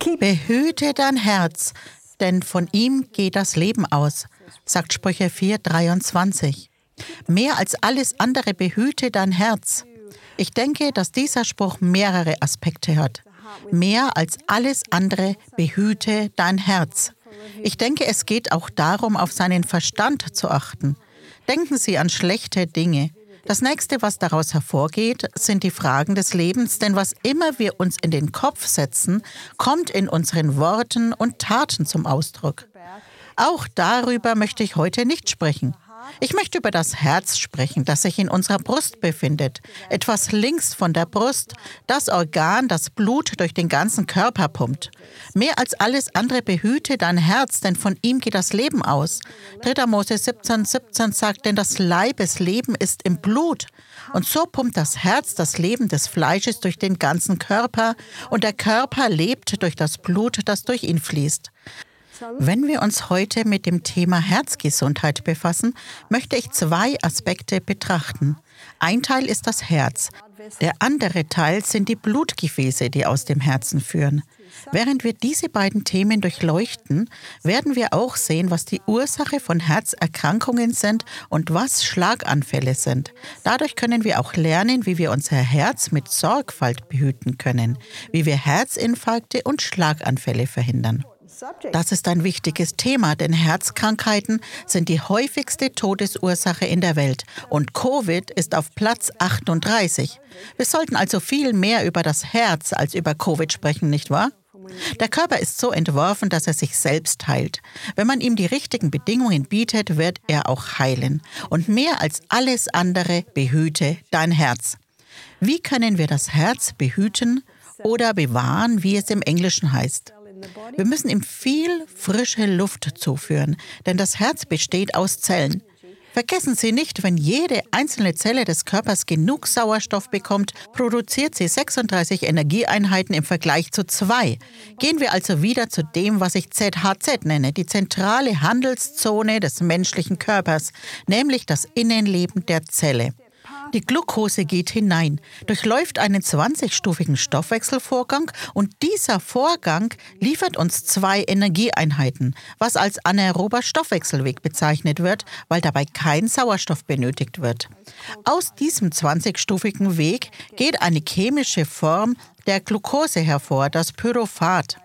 Behüte dein Herz, denn von ihm geht das Leben aus, sagt Sprüche 4,23. Mehr als alles andere behüte dein Herz. Ich denke, dass dieser Spruch mehrere Aspekte hat. Mehr als alles andere behüte dein Herz. Ich denke, es geht auch darum, auf seinen Verstand zu achten. Denken Sie an schlechte Dinge. Das Nächste, was daraus hervorgeht, sind die Fragen des Lebens, denn was immer wir uns in den Kopf setzen, kommt in unseren Worten und Taten zum Ausdruck. Auch darüber möchte ich heute nicht sprechen. Ich möchte über das Herz sprechen, das sich in unserer Brust befindet. Etwas links von der Brust, das Organ, das Blut durch den ganzen Körper pumpt. Mehr als alles andere behüte dein Herz, denn von ihm geht das Leben aus. 3. Mose 17,17 sagt, denn das Leibesleben ist im Blut. Und so pumpt das Herz das Leben des Fleisches durch den ganzen Körper und der Körper lebt durch das Blut, das durch ihn fließt. Wenn wir uns heute mit dem Thema Herzgesundheit befassen, möchte ich 2 Aspekte betrachten. Ein Teil ist das Herz. Der andere Teil sind die Blutgefäße, die aus dem Herzen führen. Während wir diese beiden Themen durchleuchten, werden wir auch sehen, was die Ursache von Herzerkrankungen sind und was Schlaganfälle sind. Dadurch können wir auch lernen, wie wir unser Herz mit Sorgfalt behüten können, wie wir Herzinfarkte und Schlaganfälle verhindern. Das ist ein wichtiges Thema, denn Herzkrankheiten sind die häufigste Todesursache in der Welt und Covid ist auf Platz 38. Wir sollten also viel mehr über das Herz als über Covid sprechen, nicht wahr? Der Körper ist so entworfen, dass er sich selbst heilt. Wenn man ihm die richtigen Bedingungen bietet, wird er auch heilen. Und mehr als alles andere behüte dein Herz. Wie können wir das Herz behüten oder bewahren, wie es im Englischen heißt? Wir müssen ihm viel frische Luft zuführen, denn das Herz besteht aus Zellen. Vergessen Sie nicht, wenn jede einzelne Zelle des Körpers genug Sauerstoff bekommt, produziert sie 36 Energieeinheiten im Vergleich zu 2. Gehen wir also wieder zu dem, was ich ZHZ nenne, die zentrale Handelszone des menschlichen Körpers, nämlich das Innenleben der Zelle. Die Glucose geht hinein, durchläuft einen 20-stufigen Stoffwechselvorgang und dieser Vorgang liefert uns 2 Energieeinheiten, was als anaerober Stoffwechselweg bezeichnet wird, weil dabei kein Sauerstoff benötigt wird. Aus diesem 20-stufigen Weg geht eine chemische Form der Glucose hervor, das Pyruvat.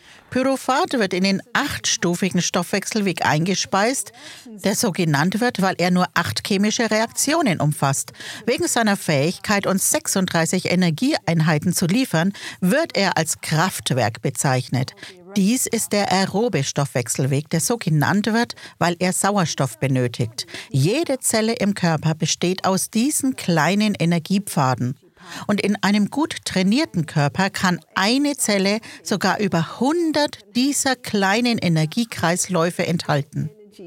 Pyruvat wird in den 8-stufigen Stoffwechselweg eingespeist, der so genannt wird, weil er nur 8 chemische Reaktionen umfasst. Wegen seiner Fähigkeit, uns 36 Energieeinheiten zu liefern, wird er als Kraftwerk bezeichnet. Dies ist der aerobe Stoffwechselweg, der so genannt wird, weil er Sauerstoff benötigt. Jede Zelle im Körper besteht aus diesen kleinen Energiepfaden. Und in einem gut trainierten Körper kann eine Zelle sogar über 100 dieser kleinen Energiekreisläufe enthalten.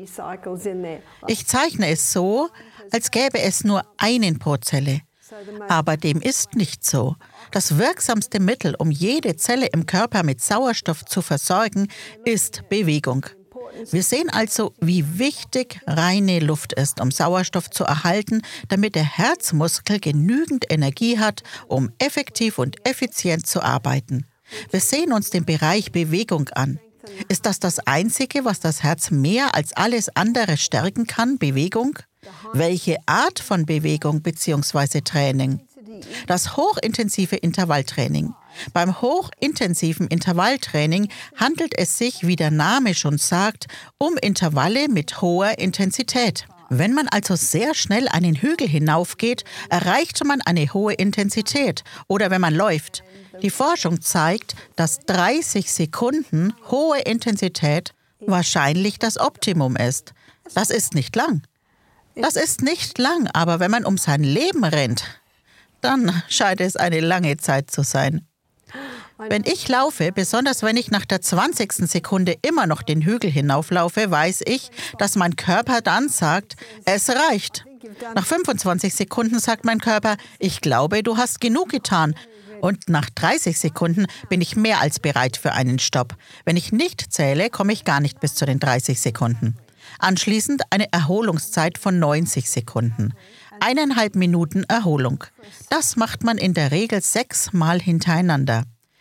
Ich zeichne es so, als gäbe es nur einen pro Zelle. Aber dem ist nicht so. Das wirksamste Mittel, um jede Zelle im Körper mit Sauerstoff zu versorgen, ist Bewegung. Wir sehen also, wie wichtig reine Luft ist, um Sauerstoff zu erhalten, damit der Herzmuskel genügend Energie hat, um effektiv und effizient zu arbeiten. Wir sehen uns den Bereich Bewegung an. Ist das Einzige, was das Herz mehr als alles andere stärken kann, Bewegung? Welche Art von Bewegung bzw. Training? Das hochintensive Intervalltraining. Beim hochintensiven Intervalltraining handelt es sich, wie der Name schon sagt, um Intervalle mit hoher Intensität. Wenn man also sehr schnell einen Hügel hinaufgeht, erreicht man eine hohe Intensität. Oder wenn man läuft. Die Forschung zeigt, dass 30 Sekunden hohe Intensität wahrscheinlich das Optimum ist. Das ist nicht lang. Das ist nicht lang, aber wenn man um sein Leben rennt, dann scheint es eine lange Zeit zu sein. Wenn ich laufe, besonders wenn ich nach der 20. Sekunde immer noch den Hügel hinauflaufe, weiß ich, dass mein Körper dann sagt, es reicht. Nach 25 Sekunden sagt mein Körper, ich glaube, du hast genug getan. Und nach 30 Sekunden bin ich mehr als bereit für einen Stopp. Wenn ich nicht zähle, komme ich gar nicht bis zu den 30 Sekunden. Anschließend eine Erholungszeit von 90 Sekunden. 1,5 Minuten Erholung. Das macht man in der Regel 6 Mal hintereinander.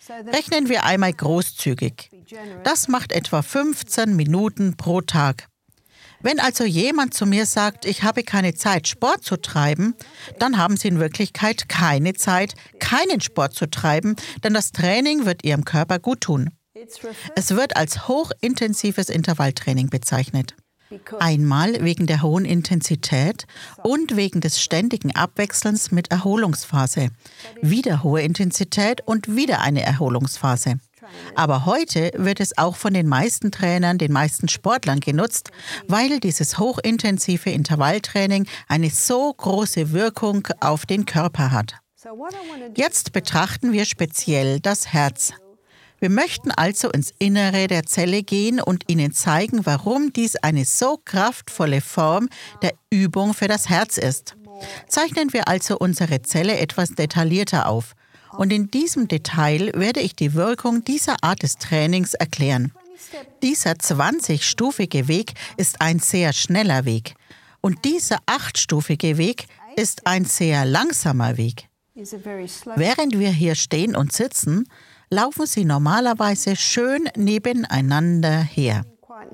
Rechnen wir einmal großzügig. Das macht etwa 15 Minuten pro Tag. Wenn also jemand zu mir sagt, ich habe keine Zeit, Sport zu treiben, dann haben Sie in Wirklichkeit keine Zeit, keinen Sport zu treiben, denn das Training wird Ihrem Körper gut tun. Es wird als hochintensives Intervalltraining bezeichnet. Einmal wegen der hohen Intensität und wegen des ständigen Abwechselns mit Erholungsphase. Wieder hohe Intensität und wieder eine Erholungsphase. Aber heute wird es auch von den meisten Trainern, den meisten Sportlern genutzt, weil dieses hochintensive Intervalltraining eine so große Wirkung auf den Körper hat. Jetzt betrachten wir speziell das Herz. Wir möchten also ins Innere der Zelle gehen und Ihnen zeigen, warum dies eine so kraftvolle Form der Übung für das Herz ist. Zeichnen wir also unsere Zelle etwas detaillierter auf. Und in diesem Detail werde ich die Wirkung dieser Art des Trainings erklären. Dieser 20-stufige Weg ist ein sehr schneller Weg. Und dieser 8-stufige Weg ist ein sehr langsamer Weg. Während wir hier stehen und sitzen, laufen sie normalerweise schön nebeneinander her.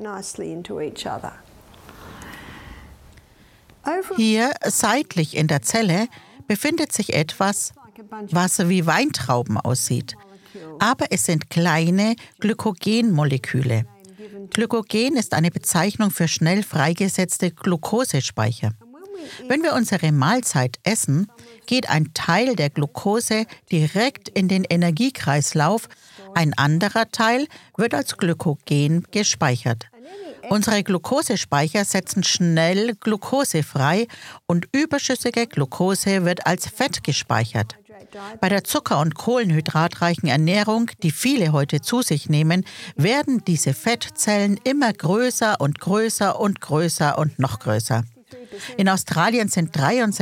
Hier seitlich in der Zelle befindet sich etwas, was wie Weintrauben aussieht. Aber es sind kleine Glykogenmoleküle. Glykogen ist eine Bezeichnung für schnell freigesetzte Glukosespeicher. Wenn wir unsere Mahlzeit essen, geht ein Teil der Glukose direkt in den Energiekreislauf, ein anderer Teil wird als Glykogen gespeichert. Unsere Glukosespeicher setzen schnell Glukose frei und überschüssige Glukose wird als Fett gespeichert. Bei der zucker- und kohlenhydratreichen Ernährung, die viele heute zu sich nehmen, werden diese Fettzellen immer größer und größer und größer und noch größer. In Australien sind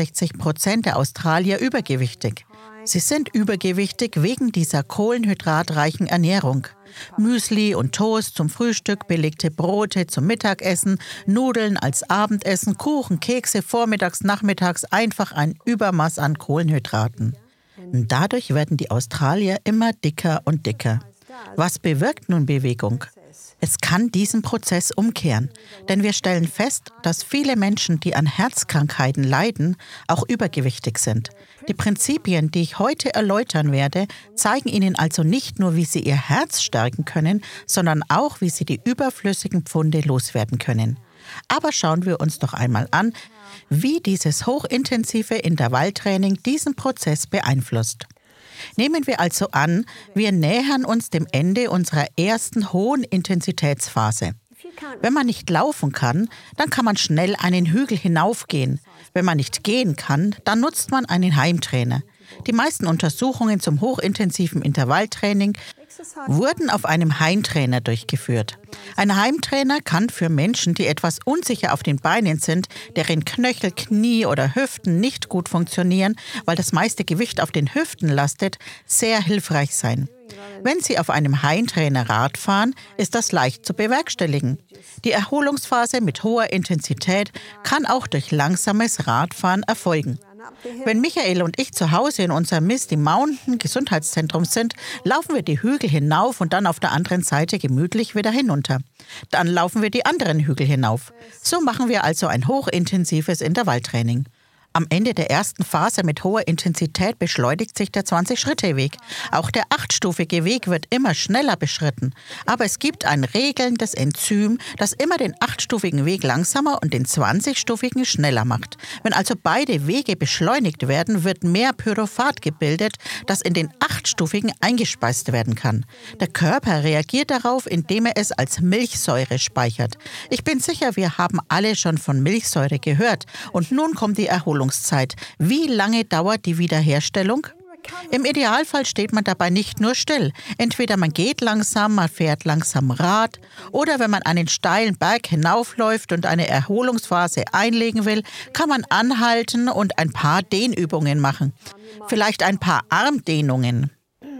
63% der Australier übergewichtig. Sie sind übergewichtig wegen dieser kohlenhydratreichen Ernährung. Müsli und Toast zum Frühstück, belegte Brote zum Mittagessen, Nudeln als Abendessen, Kuchen, Kekse vormittags, nachmittags, einfach ein Übermaß an Kohlenhydraten. Und dadurch werden die Australier immer dicker und dicker. Was bewirkt nun Bewegung? Es kann diesen Prozess umkehren, denn wir stellen fest, dass viele Menschen, die an Herzkrankheiten leiden, auch übergewichtig sind. Die Prinzipien, die ich heute erläutern werde, zeigen Ihnen also nicht nur, wie Sie Ihr Herz stärken können, sondern auch, wie Sie die überflüssigen Pfunde loswerden können. Aber schauen wir uns doch einmal an, wie dieses hochintensive Intervalltraining diesen Prozess beeinflusst. Nehmen wir also an, wir nähern uns dem Ende unserer ersten hohen Intensitätsphase. Wenn man nicht laufen kann, dann kann man schnell einen Hügel hinaufgehen. Wenn man nicht gehen kann, dann nutzt man einen Heimtrainer. Die meisten Untersuchungen zum hochintensiven Intervalltraining wurden auf einem Heimtrainer durchgeführt. Ein Heimtrainer kann für Menschen, die etwas unsicher auf den Beinen sind, deren Knöchel, Knie oder Hüften nicht gut funktionieren, weil das meiste Gewicht auf den Hüften lastet, sehr hilfreich sein. Wenn Sie auf einem Heimtrainer Rad fahren, ist das leicht zu bewerkstelligen. Die Erholungsphase mit hoher Intensität kann auch durch langsames Radfahren erfolgen. Wenn Michael und ich zu Hause in unserem Misty Mountain Gesundheitszentrum sind, laufen wir die Hügel hinauf und dann auf der anderen Seite gemütlich wieder hinunter. Dann laufen wir die anderen Hügel hinauf. So machen wir also ein hochintensives Intervalltraining. Am Ende der ersten Phase mit hoher Intensität beschleunigt sich der 20-Schritte-Weg. Auch der 8-stufige Weg wird immer schneller beschritten. Aber es gibt ein regelndes Enzym, das immer den 8-stufigen Weg langsamer und den 20-stufigen schneller macht. Wenn also beide Wege beschleunigt werden, wird mehr Pyruvat gebildet, das in den 8-stufigen eingespeist werden kann. Der Körper reagiert darauf, indem er es als Milchsäure speichert. Ich bin sicher, wir haben alle schon von Milchsäure gehört. Und nun kommt die Erholungszeit. Wie lange dauert die Wiederherstellung? Im Idealfall steht man dabei nicht nur still. Entweder man geht langsam, man fährt langsam Rad oder wenn man einen steilen Berg hinaufläuft und eine Erholungsphase einlegen will, kann man anhalten und ein paar Dehnübungen machen. Vielleicht ein paar Armdehnungen.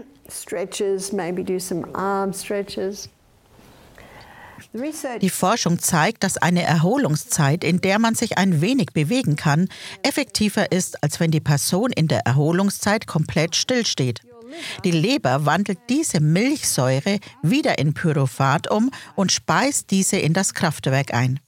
Stretches, maybe do some arm stretches. Die Forschung zeigt, dass eine Erholungszeit, in der man sich ein wenig bewegen kann, effektiver ist, als wenn die Person in der Erholungszeit komplett stillsteht. Die Leber wandelt diese Milchsäure wieder in Pyruvat um und speist diese in das Kraftwerk ein.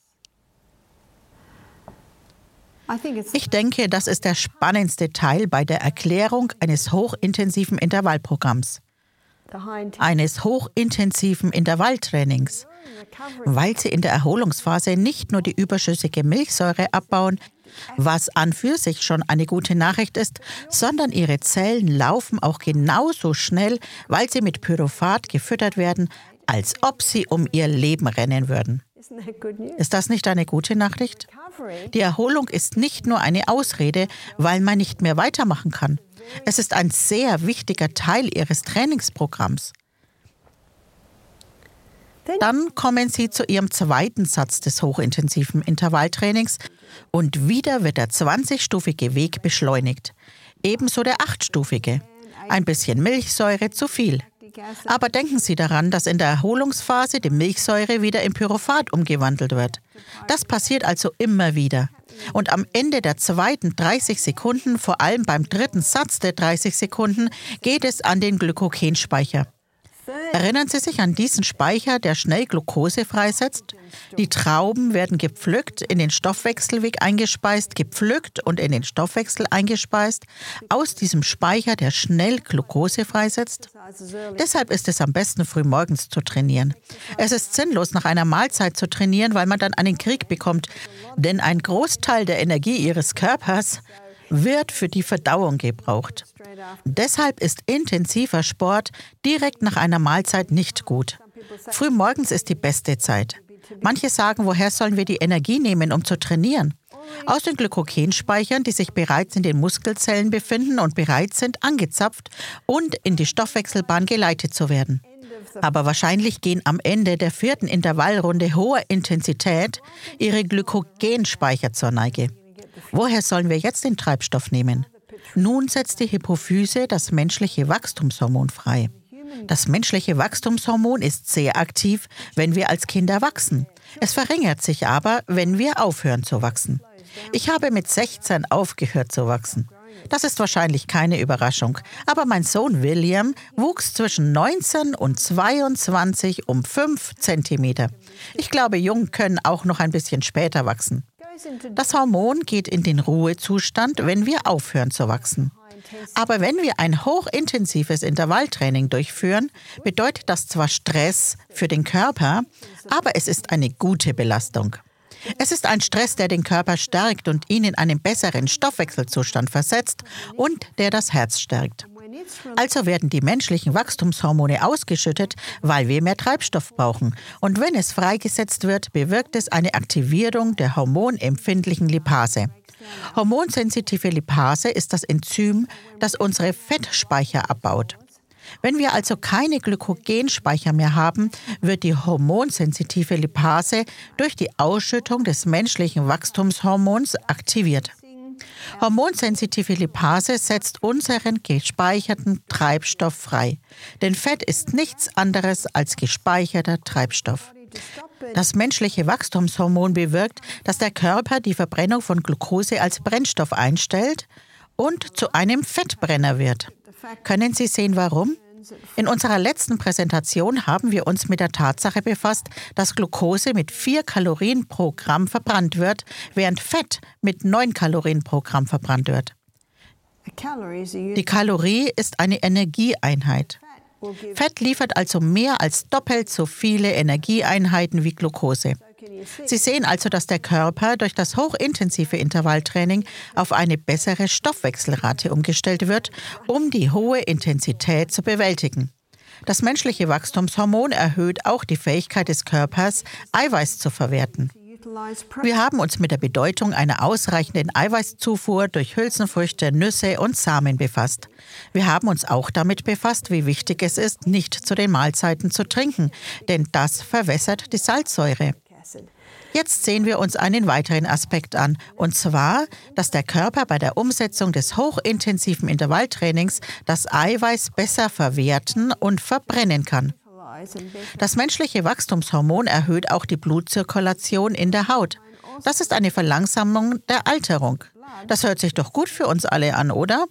Ich denke, das ist der spannendste Teil bei der Erklärung eines hochintensiven Intervallprogramms, eines hochintensiven Intervalltrainings, weil sie in der Erholungsphase nicht nur die überschüssige Milchsäure abbauen, was an für sich schon eine gute Nachricht ist, sondern ihre Zellen laufen auch genauso schnell, weil sie mit Pyruvat gefüttert werden, als ob sie um ihr Leben rennen würden. Ist das nicht eine gute Nachricht? Die Erholung ist nicht nur eine Ausrede, weil man nicht mehr weitermachen kann. Es ist ein sehr wichtiger Teil Ihres Trainingsprogramms. Dann kommen Sie zu Ihrem zweiten Satz des hochintensiven Intervalltrainings und wieder wird der 20-stufige Weg beschleunigt. Ebenso der 8-stufige. Ein bisschen Milchsäure zu viel. Aber denken Sie daran, dass in der Erholungsphase die Milchsäure wieder in Pyruvat umgewandelt wird. Das passiert also immer wieder. Und am Ende der zweiten 30 Sekunden, vor allem beim dritten Satz der 30 Sekunden, geht es an den Glykogenspeicher. Erinnern Sie sich an diesen Speicher, der schnell Glucose freisetzt? Die Trauben werden gepflückt, in den Stoffwechselweg eingespeist, gepflückt und in den Stoffwechsel eingespeist, aus diesem Speicher, der schnell Glucose freisetzt. Deshalb ist es am besten, frühmorgens zu trainieren. Es ist sinnlos, nach einer Mahlzeit zu trainieren, weil man dann einen Krieg bekommt, denn ein Großteil der Energie Ihres Körpers wird für die Verdauung gebraucht. Deshalb ist intensiver Sport direkt nach einer Mahlzeit nicht gut. Frühmorgens ist die beste Zeit. Manche sagen, woher sollen wir die Energie nehmen, um zu trainieren? Aus den Glykogenspeichern, die sich bereits in den Muskelzellen befinden und bereit sind, angezapft und in die Stoffwechselbahn geleitet zu werden. Aber wahrscheinlich gehen am Ende der 4. Intervallrunde hoher Intensität Ihre Glykogenspeicher zur Neige. Woher sollen wir jetzt den Treibstoff nehmen? Nun setzt die Hypophyse das menschliche Wachstumshormon frei. Das menschliche Wachstumshormon ist sehr aktiv, wenn wir als Kinder wachsen. Es verringert sich aber, wenn wir aufhören zu wachsen. Ich habe mit 16 aufgehört zu wachsen. Das ist wahrscheinlich keine Überraschung, aber mein Sohn William wuchs zwischen 19 und 22 um 5 Zentimeter. Ich glaube, Jungen können auch noch ein bisschen später wachsen. Das Hormon geht in den Ruhezustand, wenn wir aufhören zu wachsen. Aber wenn wir ein hochintensives Intervalltraining durchführen, bedeutet das zwar Stress für den Körper, aber es ist eine gute Belastung. Es ist ein Stress, der den Körper stärkt und ihn in einen besseren Stoffwechselzustand versetzt und der das Herz stärkt. Also werden die menschlichen Wachstumshormone ausgeschüttet, weil wir mehr Treibstoff brauchen. Und wenn es freigesetzt wird, bewirkt es eine Aktivierung der hormonempfindlichen Lipase. Hormonsensitive Lipase ist das Enzym, das unsere Fettspeicher abbaut. Wenn wir also keine Glykogenspeicher mehr haben, wird die hormonsensitive Lipase durch die Ausschüttung des menschlichen Wachstumshormons aktiviert. Hormonsensitive Lipase setzt unseren gespeicherten Treibstoff frei. Denn Fett ist nichts anderes als gespeicherter Treibstoff. Das menschliche Wachstumshormon bewirkt, dass der Körper die Verbrennung von Glucose als Brennstoff einstellt und zu einem Fettbrenner wird. Können Sie sehen, warum? In unserer letzten Präsentation haben wir uns mit der Tatsache befasst, dass Glucose mit 4 Kalorien pro Gramm verbrannt wird, während Fett mit 9 Kalorien pro Gramm verbrannt wird. Die Kalorie ist eine Energieeinheit. Fett liefert also mehr als doppelt so viele Energieeinheiten wie Glucose. Sie sehen also, dass der Körper durch das hochintensive Intervalltraining auf eine bessere Stoffwechselrate umgestellt wird, um die hohe Intensität zu bewältigen. Das menschliche Wachstumshormon erhöht auch die Fähigkeit des Körpers, Eiweiß zu verwerten. Wir haben uns mit der Bedeutung einer ausreichenden Eiweißzufuhr durch Hülsenfrüchte, Nüsse und Samen befasst. Wir haben uns auch damit befasst, wie wichtig es ist, nicht zu den Mahlzeiten zu trinken, denn das verwässert die Salzsäure. Jetzt sehen wir uns einen weiteren Aspekt an, und zwar, dass der Körper bei der Umsetzung des hochintensiven Intervalltrainings das Eiweiß besser verwerten und verbrennen kann. Das menschliche Wachstumshormon erhöht auch die Blutzirkulation in der Haut. Das ist eine Verlangsamung der Alterung. Das hört sich doch gut für uns alle an, oder?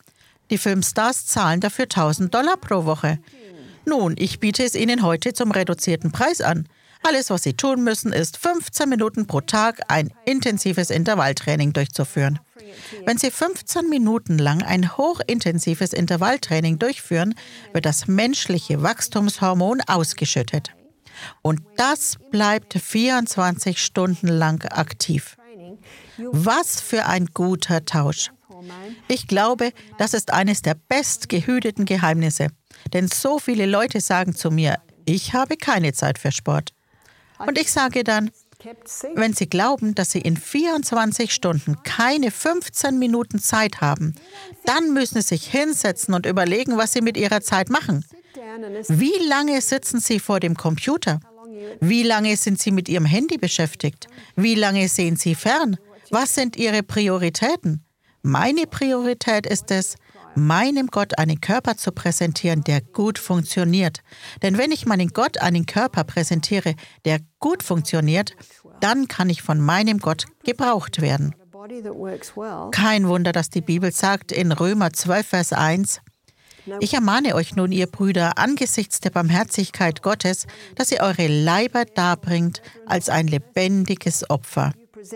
Die Filmstars zahlen dafür $1.000 pro Woche. Nun, ich biete es Ihnen heute zum reduzierten Preis an. Alles, was Sie tun müssen, ist 15 Minuten pro Tag ein intensives Intervalltraining durchzuführen. Wenn Sie 15 Minuten lang ein hochintensives Intervalltraining durchführen, wird das menschliche Wachstumshormon ausgeschüttet. Und das bleibt 24 Stunden lang aktiv. Was für ein guter Tausch. Ich glaube, das ist eines der bestgehüteten Geheimnisse. Denn so viele Leute sagen zu mir, ich habe keine Zeit für Sport. Und ich sage dann, wenn Sie glauben, dass Sie in 24 Stunden keine 15 Minuten Zeit haben, dann müssen Sie sich hinsetzen und überlegen, was Sie mit Ihrer Zeit machen. Wie lange sitzen Sie vor dem Computer? Wie lange sind Sie mit Ihrem Handy beschäftigt? Wie lange sehen Sie fern? Was sind Ihre Prioritäten? Meine Priorität ist es, meinem Gott einen Körper zu präsentieren, der gut funktioniert. Denn wenn ich meinem Gott einen Körper präsentiere, der gut funktioniert, dann kann ich von meinem Gott gebraucht werden. Kein Wunder, dass die Bibel sagt in Römer 12, Vers 1, ich ermahne euch nun, ihr Brüder, angesichts der Barmherzigkeit Gottes, dass ihr eure Leiber darbringt als ein lebendiges Opfer.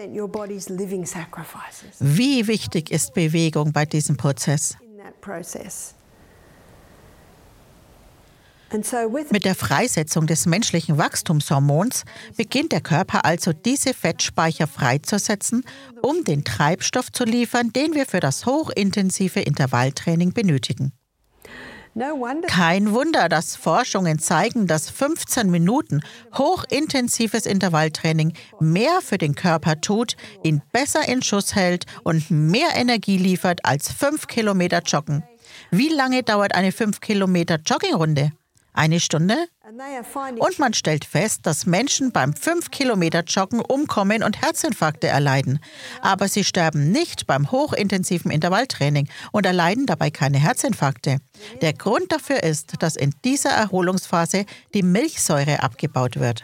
Wie wichtig ist Bewegung bei diesem Prozess? Mit der Freisetzung des menschlichen Wachstumshormons beginnt der Körper also, diese Fettspeicher freizusetzen, um den Treibstoff zu liefern, den wir für das hochintensive Intervalltraining benötigen. Kein Wunder, dass Forschungen zeigen, dass 15 Minuten hochintensives Intervalltraining mehr für den Körper tut, ihn besser in Schuss hält und mehr Energie liefert als 5 Kilometer Joggen. Wie lange dauert eine 5 Kilometer Joggingrunde? Eine Stunde? Und man stellt fest, dass Menschen beim 5 Kilometer Joggen umkommen und Herzinfarkte erleiden. Aber sie sterben nicht beim hochintensiven Intervalltraining und erleiden dabei keine Herzinfarkte. Der Grund dafür ist, dass in dieser Erholungsphase die Milchsäure abgebaut wird.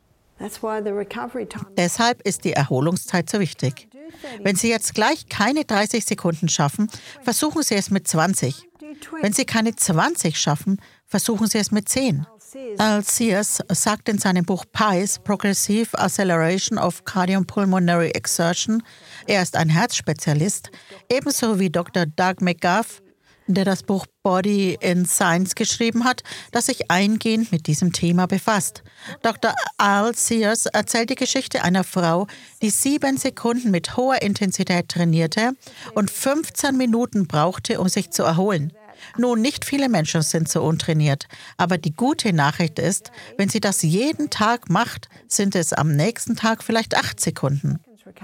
Deshalb ist die Erholungszeit so wichtig. Wenn Sie jetzt gleich keine 30 Sekunden schaffen, versuchen Sie es mit 20. Wenn Sie keine 20 schaffen, versuchen Sie es mit 10. Al Sears sagt in seinem Buch PACE, Progressive Acceleration of Cardiopulmonary Exertion, er ist ein Herzspezialist, ebenso wie Dr. Doug McGuff, der das Buch Body in Science geschrieben hat, das sich eingehend mit diesem Thema befasst. Dr. Al Sears erzählt die Geschichte einer Frau, die 7 Sekunden mit hoher Intensität trainierte und 15 Minuten brauchte, um sich zu erholen. Nun, nicht viele Menschen sind so untrainiert, aber die gute Nachricht ist, wenn sie das jeden Tag macht, sind es am nächsten Tag vielleicht 8 Sekunden.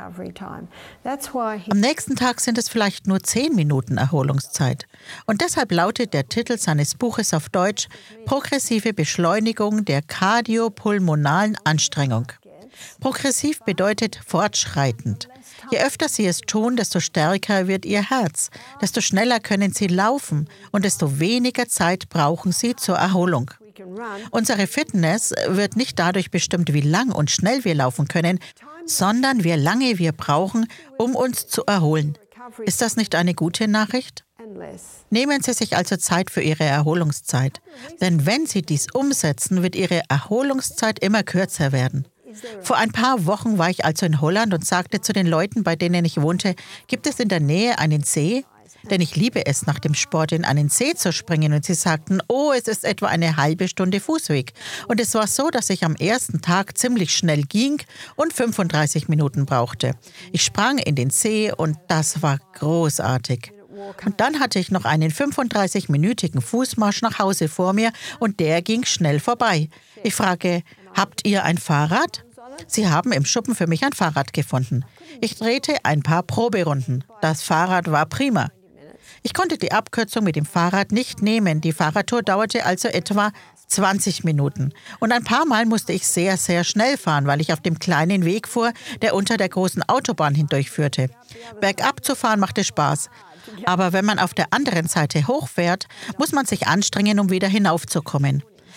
Am nächsten Tag sind es vielleicht nur 10 Minuten Erholungszeit. Und deshalb lautet der Titel seines Buches auf Deutsch Progressive Beschleunigung der kardiopulmonalen Anstrengung. Progressiv bedeutet fortschreitend. Je öfter Sie es tun, desto stärker wird Ihr Herz, desto schneller können Sie laufen und desto weniger Zeit brauchen Sie zur Erholung. Unsere Fitness wird nicht dadurch bestimmt, wie lang und schnell wir laufen können, sondern wie lange wir brauchen, um uns zu erholen. Ist das nicht eine gute Nachricht? Nehmen Sie sich also Zeit für Ihre Erholungszeit. Denn wenn Sie dies umsetzen, wird Ihre Erholungszeit immer kürzer werden. Vor ein paar Wochen war ich also in Holland und sagte zu den Leuten, bei denen ich wohnte, gibt es in der Nähe einen See? Denn ich liebe es, nach dem Sport in einen See zu springen. Und sie sagten, oh, es ist etwa eine halbe Stunde Fußweg. Und es war so, dass ich am ersten Tag ziemlich schnell ging und 35 Minuten brauchte. Ich sprang in den See und das war großartig. Und dann hatte ich noch einen 35-minütigen Fußmarsch nach Hause vor mir und der ging schnell vorbei. Ich frage, habt ihr ein Fahrrad? Sie haben im Schuppen für mich ein Fahrrad gefunden. Ich drehte ein paar Proberunden. Das Fahrrad war prima. Ich konnte die Abkürzung mit dem Fahrrad nicht nehmen. Die Fahrradtour dauerte also etwa 20 Minuten. Und ein paar Mal musste ich sehr, sehr schnell fahren, weil ich auf dem kleinen Weg fuhr, der unter der großen Autobahn hindurchführte. Bergab zu fahren machte Spaß. Aber wenn man auf der anderen Seite hochfährt, muss man sich anstrengen, um wieder hinaufzukommen.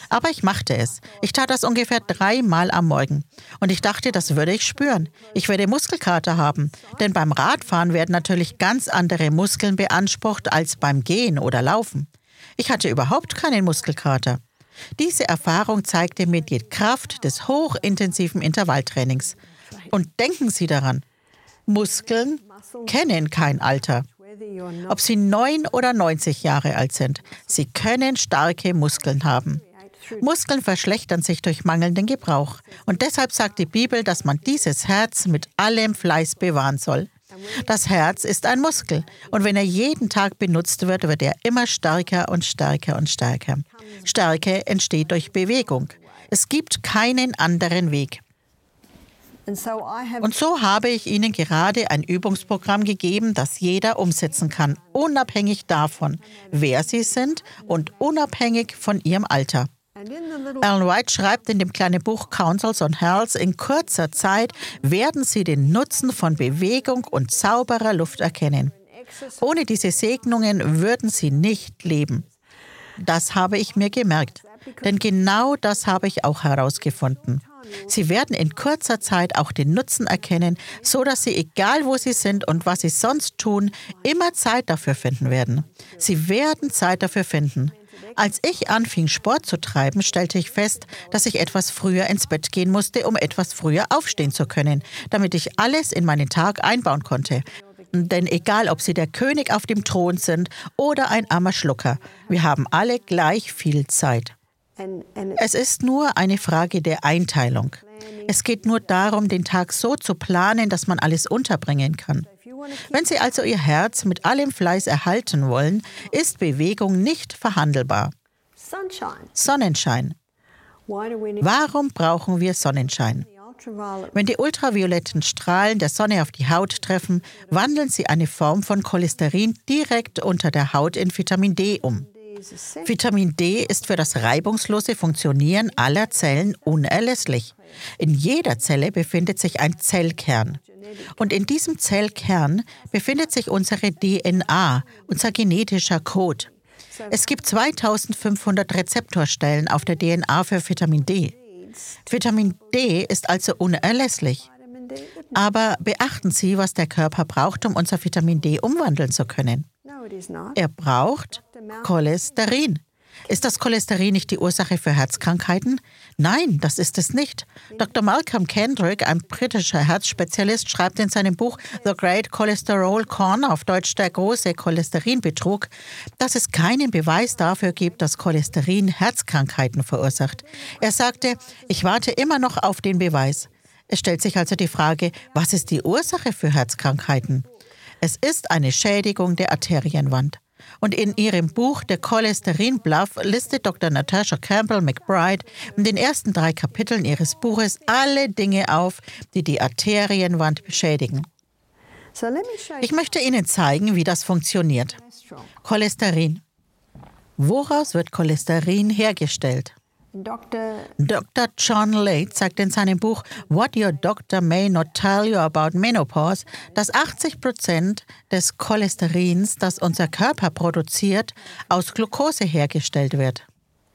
Aber ich machte es. Ich tat das ungefähr 3 Mal am Morgen. Und ich dachte, das würde ich spüren. Ich werde Muskelkater haben. Denn beim Radfahren werden natürlich ganz andere Muskeln beansprucht als beim Gehen oder Laufen. Ich hatte überhaupt keinen Muskelkater. Diese Erfahrung zeigte mir die Kraft des hochintensiven Intervalltrainings. Und denken Sie daran, Muskeln kennen kein Alter. Ob Sie 9 oder 90 Jahre alt sind, Sie können starke Muskeln haben. Muskeln verschlechtern sich durch mangelnden Gebrauch. Und deshalb sagt die Bibel, dass man dieses Herz mit allem Fleiß bewahren soll. Das Herz ist ein Muskel. Und wenn er jeden Tag benutzt wird, wird er immer stärker und stärker und stärker. Stärke entsteht durch Bewegung. Es gibt keinen anderen Weg. Und so habe ich Ihnen gerade ein Übungsprogramm gegeben, das jeder umsetzen kann, unabhängig davon, wer Sie sind und unabhängig von Ihrem Alter. Ellen White schreibt in dem kleinen Buch Counsels on Health, in kurzer Zeit werden Sie den Nutzen von Bewegung und sauberer Luft erkennen. Ohne diese Segnungen würden Sie nicht leben. Das habe ich mir gemerkt, denn genau das habe ich auch herausgefunden. Sie werden in kurzer Zeit auch den Nutzen erkennen, so dass Sie, egal wo Sie sind und was Sie sonst tun, immer Zeit dafür finden werden. Sie werden Zeit dafür finden. Als ich anfing, Sport zu treiben, stellte ich fest, dass ich etwas früher ins Bett gehen musste, um etwas früher aufstehen zu können, damit ich alles in meinen Tag einbauen konnte. Denn egal, ob Sie der König auf dem Thron sind oder ein armer Schlucker, wir haben alle gleich viel Zeit. Es ist nur eine Frage der Einteilung. Es geht nur darum, den Tag so zu planen, dass man alles unterbringen kann. Wenn Sie also Ihr Herz mit allem Fleiß erhalten wollen, ist Bewegung nicht verhandelbar. Sonnenschein. Warum brauchen wir Sonnenschein? Wenn die ultravioletten Strahlen der Sonne auf die Haut treffen, wandeln sie eine Form von Cholesterin direkt unter der Haut in Vitamin D um. Vitamin D ist für das reibungslose Funktionieren aller Zellen unerlässlich. In jeder Zelle befindet sich ein Zellkern. Und in diesem Zellkern befindet sich unsere DNA, unser genetischer Code. Es gibt 2500 Rezeptorstellen auf der DNA für Vitamin D. Vitamin D ist also unerlässlich. Aber beachten Sie, was der Körper braucht, um unser Vitamin D umwandeln zu können. Er braucht Cholesterin. Ist das Cholesterin nicht die Ursache für Herzkrankheiten? Nein, das ist es nicht. Dr. Malcolm Kendrick, ein britischer Herzspezialist, schreibt in seinem Buch The Great Cholesterol Con, auf Deutsch der große Cholesterinbetrug, dass es keinen Beweis dafür gibt, dass Cholesterin Herzkrankheiten verursacht. Er sagte, ich warte immer noch auf den Beweis. Es stellt sich also die Frage, was ist die Ursache für Herzkrankheiten? Es ist eine Schädigung der Arterienwand. Und in ihrem Buch The Cholesterol Bluff listet Dr. Natasha Campbell McBride in den ersten 3 Kapiteln ihres Buches alle Dinge auf, die die Arterienwand beschädigen. Ich möchte Ihnen zeigen, wie das funktioniert. Cholesterin. Woraus wird Cholesterin hergestellt? Dr. John Layte sagt in seinem Buch What Your Doctor May Not Tell You About Menopause, dass 80% des Cholesterins, das unser Körper produziert, aus Glucose hergestellt wird.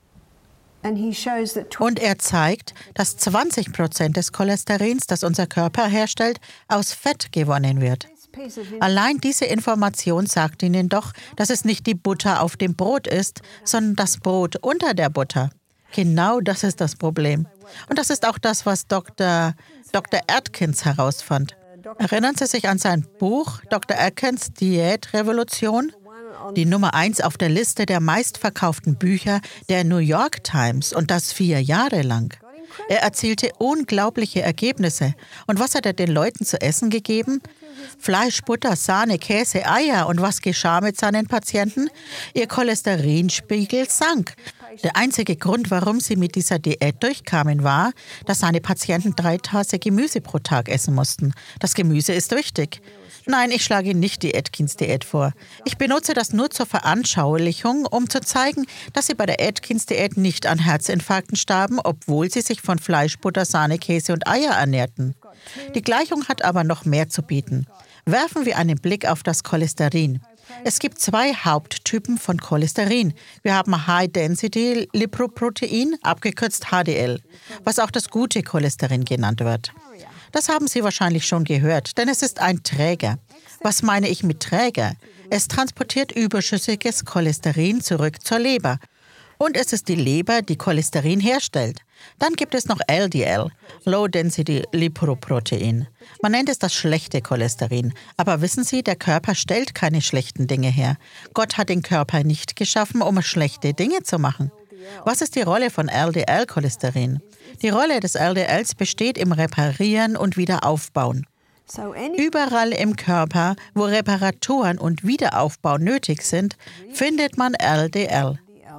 Und er zeigt, dass 20% des Cholesterins, das unser Körper herstellt, aus Fett gewonnen wird. Allein diese Information sagt Ihnen doch, dass es nicht die Butter auf dem Brot ist, sondern das Brot unter der Butter. Genau das ist das Problem. Und das ist auch das, was Dr. Atkins herausfand. Erinnern Sie sich an sein Buch Dr. Atkins Diätrevolution? Die Nummer 1 auf der Liste der meistverkauften Bücher der New York Times, und das 4 Jahre lang. Er erzielte unglaubliche Ergebnisse. Und was hat er den Leuten zu essen gegeben? Fleisch, Butter, Sahne, Käse, Eier. Und was geschah mit seinen Patienten? Ihr Cholesterinspiegel sank. Der einzige Grund, warum sie mit dieser Diät durchkamen, war, dass seine Patienten 3 Tasse Gemüse pro Tag essen mussten. Das Gemüse ist wichtig. Nein, ich schlage nicht die Atkins-Diät vor. Ich benutze das nur zur Veranschaulichung, um zu zeigen, dass sie bei der Atkins-Diät nicht an Herzinfarkten starben, obwohl sie sich von Fleisch, Butter, Sahne, Käse und Eier ernährten. Die Gleichung hat aber noch mehr zu bieten. Werfen wir einen Blick auf das Cholesterin. Es gibt 2 Haupttypen von Cholesterin. Wir haben High-Density-Lipoprotein, abgekürzt HDL, was auch das gute Cholesterin genannt wird. Das haben Sie wahrscheinlich schon gehört, denn es ist ein Träger. Was meine ich mit Träger? Es transportiert überschüssiges Cholesterin zurück zur Leber. Und es ist die Leber, die Cholesterin herstellt. Dann gibt es noch LDL, Low-Density-Lipoprotein. Man nennt es das schlechte Cholesterin. Aber wissen Sie, der Körper stellt keine schlechten Dinge her. Gott hat den Körper nicht geschaffen, um schlechte Dinge zu machen. Was ist die Rolle von LDL-Cholesterin? Die Rolle des LDLs besteht im Reparieren und Wiederaufbauen. Überall im Körper, wo Reparaturen und Wiederaufbau nötig sind, findet man LDL.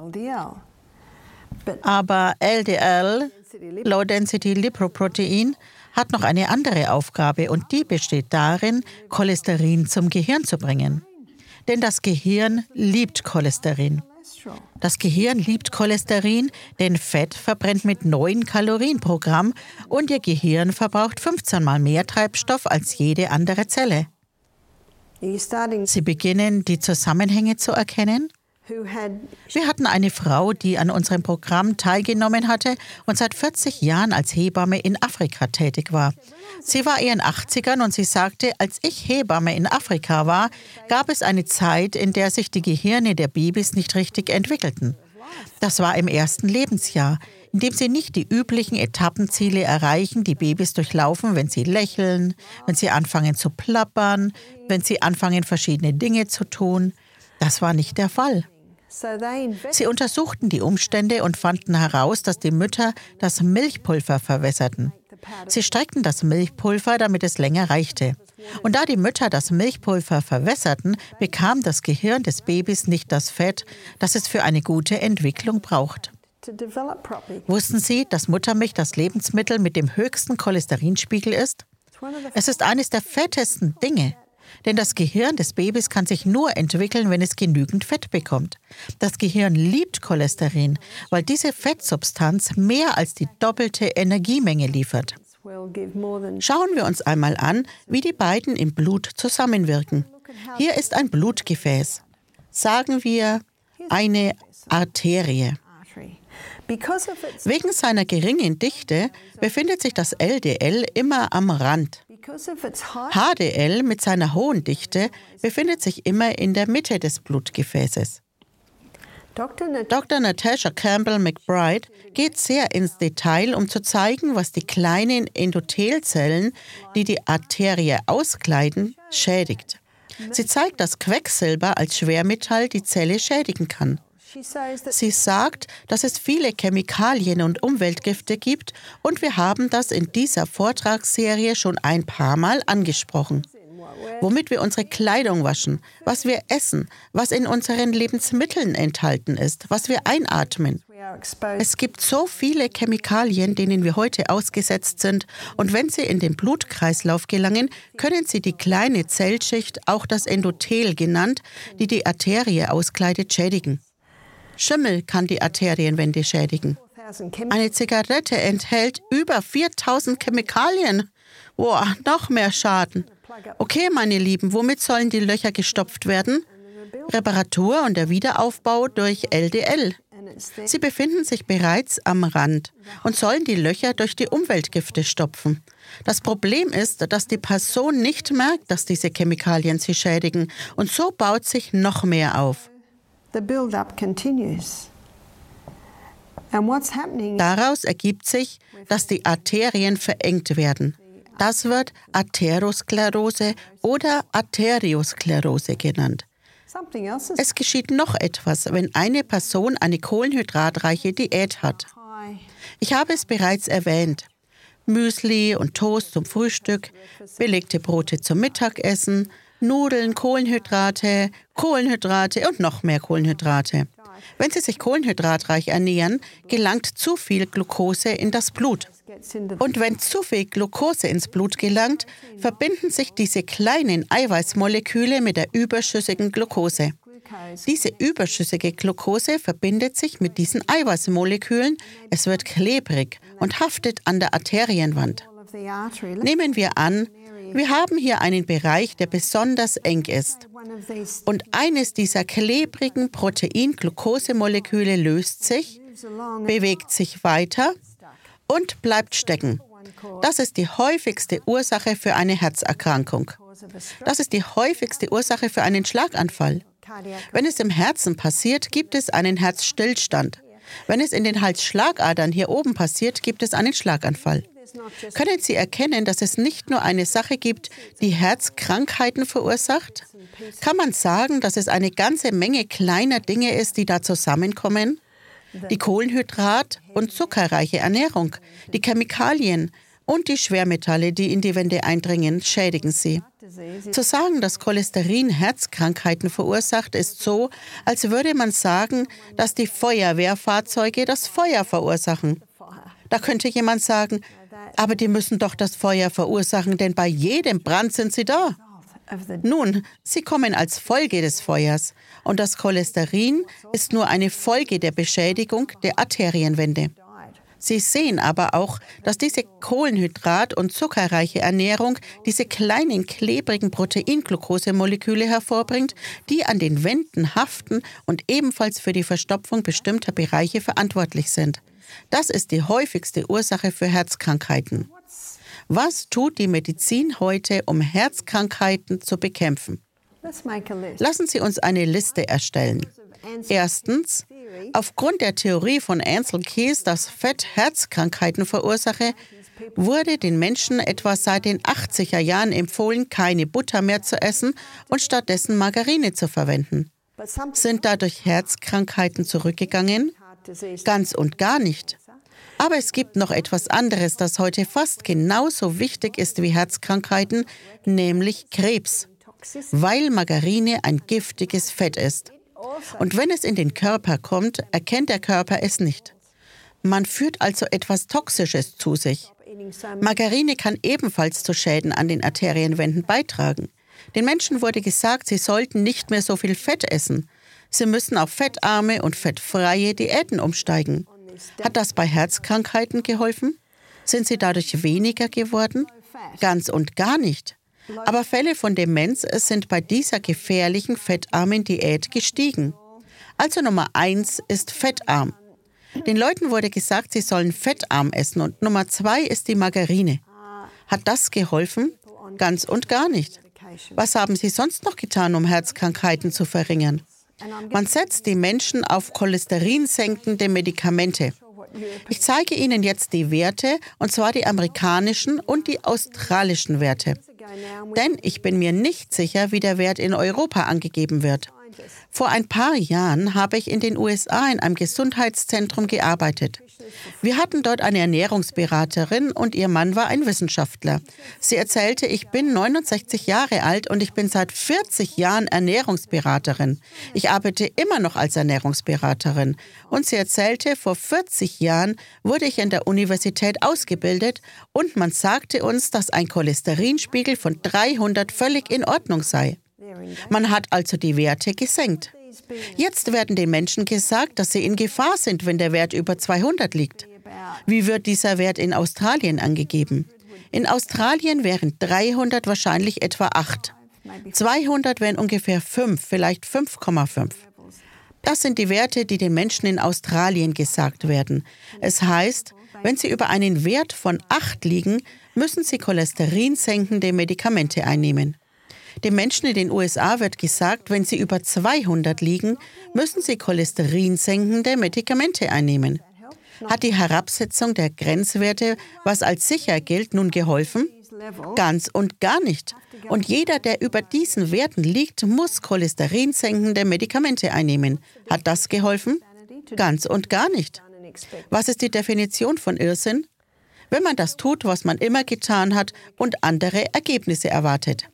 Aber LDL, Low-Density-Lipoprotein, hat noch eine andere Aufgabe und die besteht darin, Cholesterin zum Gehirn zu bringen. Denn das Gehirn liebt Cholesterin. Das Gehirn liebt Cholesterin, denn Fett verbrennt mit 9 Kalorien pro Gramm und Ihr Gehirn verbraucht 15 Mal mehr Treibstoff als jede andere Zelle. Sie beginnen, die Zusammenhänge zu erkennen? Wir hatten eine Frau, die an unserem Programm teilgenommen hatte und seit 40 Jahren als Hebamme in Afrika tätig war. Sie war in ihren 80ern und sie sagte, als ich Hebamme in Afrika war, gab es eine Zeit, in der sich die Gehirne der Babys nicht richtig entwickelten. Das war im ersten Lebensjahr, in dem sie nicht die üblichen Etappenziele erreichen, die Babys durchlaufen, wenn sie lächeln, wenn sie anfangen zu plappern, wenn sie anfangen, verschiedene Dinge zu tun. Das war nicht der Fall. Sie untersuchten die Umstände und fanden heraus, dass die Mütter das Milchpulver verwässerten. Sie streckten das Milchpulver, damit es länger reichte. Und da die Mütter das Milchpulver verwässerten, bekam das Gehirn des Babys nicht das Fett, das es für eine gute Entwicklung braucht. Wussten Sie, dass Muttermilch das Lebensmittel mit dem höchsten Cholesterinspiegel ist? Es ist eines der fettesten Dinge. Denn das Gehirn des Babys kann sich nur entwickeln, wenn es genügend Fett bekommt. Das Gehirn liebt Cholesterin, weil diese Fettsubstanz mehr als die doppelte Energiemenge liefert. Schauen wir uns einmal an, wie die beiden im Blut zusammenwirken. Hier ist ein Blutgefäß. Sagen wir eine Arterie. Wegen seiner geringen Dichte befindet sich das LDL immer am Rand. HDL mit seiner hohen Dichte befindet sich immer in der Mitte des Blutgefäßes. Dr. Natasha Campbell McBride geht sehr ins Detail, um zu zeigen, was die kleinen Endothelzellen, die die Arterie auskleiden, schädigt. Sie zeigt, dass Quecksilber als Schwermetall die Zelle schädigen kann. Sie sagt, dass es viele Chemikalien und Umweltgifte gibt und wir haben das in dieser Vortragsserie schon ein paar Mal angesprochen. Womit wir unsere Kleidung waschen, was wir essen, was in unseren Lebensmitteln enthalten ist, was wir einatmen. Es gibt so viele Chemikalien, denen wir heute ausgesetzt sind und wenn sie in den Blutkreislauf gelangen, können sie die kleine Zellschicht, auch das Endothel genannt, die die Arterie auskleidet, schädigen. Schimmel kann die Arterienwände schädigen. Eine Zigarette enthält über 4000 Chemikalien. Boah, noch mehr Schaden. Okay, meine Lieben, womit sollen die Löcher gestopft werden? Reparatur und der Wiederaufbau durch LDL. Sie befinden sich bereits am Rand und sollen die Löcher durch die Umweltgifte stopfen. Das Problem ist, dass die Person nicht merkt, dass diese Chemikalien sie schädigen und so baut sich noch mehr auf. Daraus ergibt sich, dass die Arterien verengt werden. Das wird Atherosklerose oder Arteriosklerose genannt. Es geschieht noch etwas, wenn eine Person eine kohlenhydratreiche Diät hat. Ich habe es bereits erwähnt. Müsli und Toast zum Frühstück, belegte Brote zum Mittagessen, Nudeln, Kohlenhydrate und noch mehr Kohlenhydrate. Wenn Sie sich kohlenhydratreich ernähren, gelangt zu viel Glucose in das Blut. Und wenn zu viel Glucose ins Blut gelangt, verbinden sich diese kleinen Eiweißmoleküle mit der überschüssigen Glucose. Diese überschüssige Glucose verbindet sich mit diesen Eiweißmolekülen, es wird klebrig und haftet an der Arterienwand. Nehmen wir an, Wir haben hier einen Bereich, der besonders eng ist. Und eines dieser klebrigen Protein-Glucose-Moleküle löst sich, bewegt sich weiter und bleibt stecken. Das ist die häufigste Ursache für eine Herzerkrankung. Das ist die häufigste Ursache für einen Schlaganfall. Wenn es im Herzen passiert, gibt es einen Herzstillstand. Wenn es in den Halsschlagadern hier oben passiert, gibt es einen Schlaganfall. Können Sie erkennen, dass es nicht nur eine Sache gibt, die Herzkrankheiten verursacht? Kann man sagen, dass es eine ganze Menge kleiner Dinge ist, die da zusammenkommen? Die Kohlenhydrat- und zuckerreiche Ernährung, die Chemikalien und die Schwermetalle, die in die Wände eindringen, schädigen sie. Zu sagen, dass Cholesterin Herzkrankheiten verursacht, ist so, als würde man sagen, dass die Feuerwehrfahrzeuge das Feuer verursachen. Da könnte jemand sagen, aber die müssen doch das Feuer verursachen, denn bei jedem Brand sind sie da. Nun, sie kommen als Folge des Feuers und das Cholesterin ist nur eine Folge der Beschädigung der Arterienwände. Sie sehen aber auch, dass diese Kohlenhydrat- und zuckerreiche Ernährung diese kleinen, klebrigen Proteinglucose-Moleküle hervorbringt, die an den Wänden haften und ebenfalls für die Verstopfung bestimmter Bereiche verantwortlich sind. Das ist die häufigste Ursache für Herzkrankheiten. Was tut die Medizin heute, um Herzkrankheiten zu bekämpfen? Lassen Sie uns eine Liste erstellen. Erstens, aufgrund der Theorie von Ancel Keys, dass Fett Herzkrankheiten verursache, wurde den Menschen etwa seit den 80er Jahren empfohlen, keine Butter mehr zu essen und stattdessen Margarine zu verwenden. Sind dadurch Herzkrankheiten zurückgegangen? Ganz und gar nicht. Aber es gibt noch etwas anderes, das heute fast genauso wichtig ist wie Herzkrankheiten, nämlich Krebs, weil Margarine ein giftiges Fett ist. Und wenn es in den Körper kommt, erkennt der Körper es nicht. Man führt also etwas Toxisches zu sich. Margarine kann ebenfalls zu Schäden an den Arterienwänden beitragen. Den Menschen wurde gesagt, sie sollten nicht mehr so viel Fett essen. Sie müssen auf fettarme und fettfreie Diäten umsteigen. Hat das bei Herzkrankheiten geholfen? Sind sie dadurch weniger geworden? Ganz und gar nicht. Aber Fälle von Demenz sind bei dieser gefährlichen fettarmen Diät gestiegen. Also Nummer 1 ist fettarm. Den Leuten wurde gesagt, sie sollen fettarm essen und Nummer 2 ist die Margarine. Hat das geholfen? Ganz und gar nicht. Was haben sie sonst noch getan, um Herzkrankheiten zu verringern? Man setzt die Menschen auf cholesterinsenkende Medikamente. Ich zeige Ihnen jetzt die Werte, und zwar die amerikanischen und die australischen Werte. Denn ich bin mir nicht sicher, wie der Wert in Europa angegeben wird. Vor ein paar Jahren habe ich in den USA in einem Gesundheitszentrum gearbeitet. Wir hatten dort eine Ernährungsberaterin und ihr Mann war ein Wissenschaftler. Sie erzählte, ich bin 69 Jahre alt und ich bin seit 40 Jahren Ernährungsberaterin. Ich arbeite immer noch als Ernährungsberaterin. Und sie erzählte, vor 40 Jahren wurde ich an der Universität ausgebildet und man sagte uns, dass ein Cholesterinspiegel von 300 völlig in Ordnung sei. Man hat also die Werte gesenkt. Jetzt werden den Menschen gesagt, dass sie in Gefahr sind, wenn der Wert über 200 liegt. Wie wird dieser Wert in Australien angegeben? In Australien wären 300 wahrscheinlich etwa 8. 200 wären ungefähr 5, vielleicht 5,5. Das sind die Werte, die den Menschen in Australien gesagt werden. Es heißt, wenn sie über einen Wert von 8 liegen, müssen sie cholesterinsenkende Medikamente einnehmen. Den Menschen in den USA wird gesagt, wenn sie über 200 liegen, müssen sie cholesterinsenkende Medikamente einnehmen. Hat die Herabsetzung der Grenzwerte, was als sicher gilt, nun geholfen? Ganz und gar nicht. Und jeder, der über diesen Werten liegt, muss cholesterinsenkende Medikamente einnehmen. Hat das geholfen? Ganz und gar nicht. Was ist die Definition von Irrsinn? Wenn man das tut, was man immer getan hat und andere Ergebnisse erwartet.